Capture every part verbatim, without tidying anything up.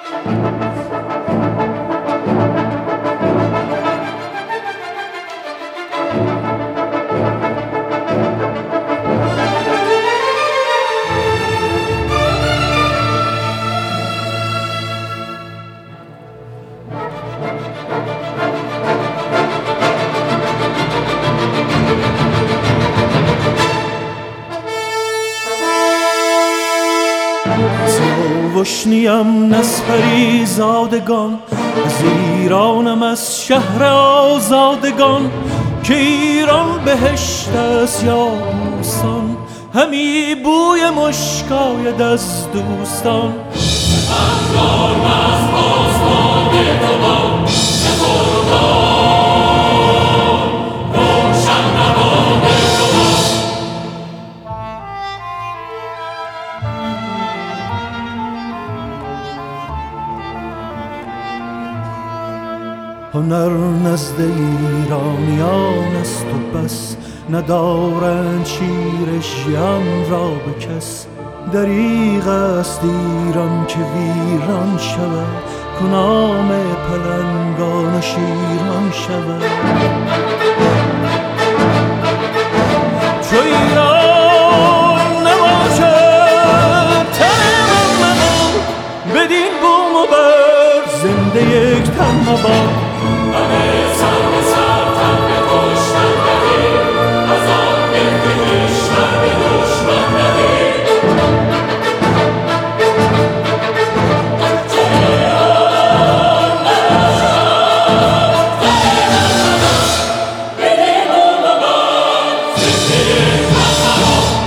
سیاوشنیم نسپری زادگان، از ایرانم از شهر آزادگان. که ایران بهشت است یا بوستان، همی بوی مشکاید از دوستان. اندام از آسمان دوان روشن نباد دوان. هنر نزد ایرانیان است و بس، ندارند شیر ژیان را به کس. دریغ است ایران که ویران شود، کنام پلنگان و شیران شود. چو ایران نباشد تن من، بدین بوم و بر زنده یک تن مباد. همه سر به سر تن به کشتن دهید، از آن گرد کشور به دشمن دهید. چو ایران نباشد تن من، بدین بوم و بر زنده یک تن مباد.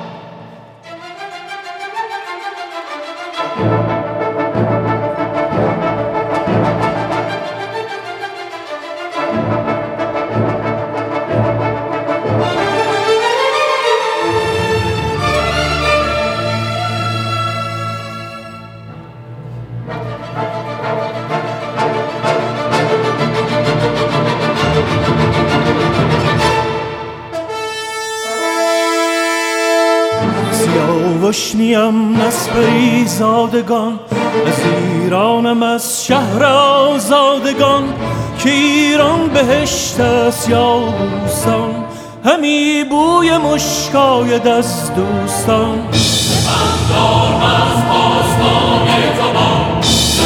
سیاوشنیم نسپری زادگان، از ایرانم از شهر آزادگان. که ایران بهشت است یا بوستان، همی بوی مشکاید از دوستان. اندام از آسمان دوان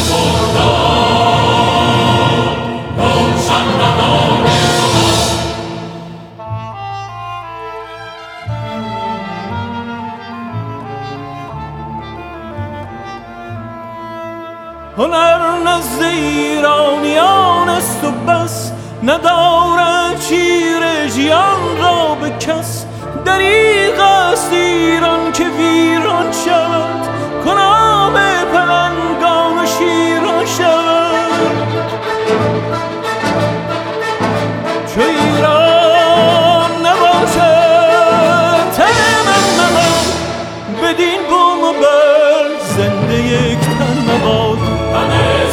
روشن نباد دوان. هنر نزد ایرانیان است و بس، ندارد شیر ژیان را به کس. دریغ است ایران که ویران شود، کنام پلنگان و شیران شود. چو ایران نباشد تن من، بدین بوم و بر زنده یک تن مباد. همه